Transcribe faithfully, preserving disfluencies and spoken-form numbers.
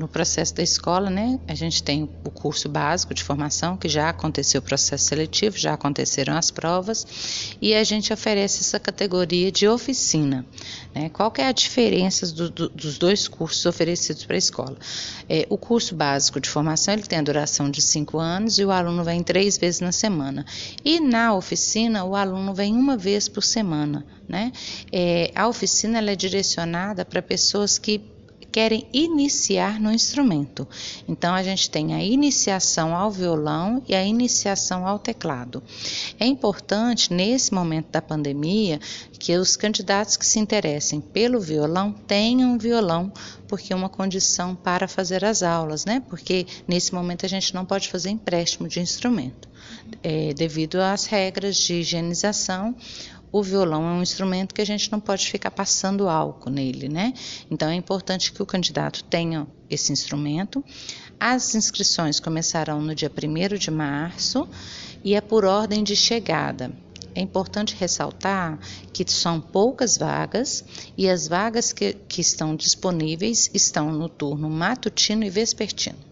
no processo da escola, né, a gente tem o curso básico de formação, que já aconteceu o processo seletivo, já aconteceram as provas, e a gente oferece essa categoria de oficina, né. Qual que é a diferença do, do, dos dois cursos oferecidos para a escola? É, o curso básico de formação, ele tem a duração de cinco anos e o aluno vem três vezes na semana. E na oficina, o aluno vem uma vez por semana, né. É, a oficina ela é direcionada para pessoas que querem iniciar no instrumento. Então, a gente tem a iniciação ao violão e a iniciação ao teclado. É importante, nesse momento da pandemia, que os candidatos que se interessem pelo violão tenham um violão, porque é uma condição para fazer as aulas, né? Porque nesse momento a gente não pode fazer empréstimo de instrumento. É, devido às regras de higienização, o violão é um instrumento que a gente não pode ficar passando álcool nele, né? Então é importante que o candidato tenha esse instrumento. As inscrições começarão no dia primeiro de março e é por ordem de chegada. É importante ressaltar que são poucas vagas e as vagas que, que estão disponíveis estão no turno matutino e vespertino.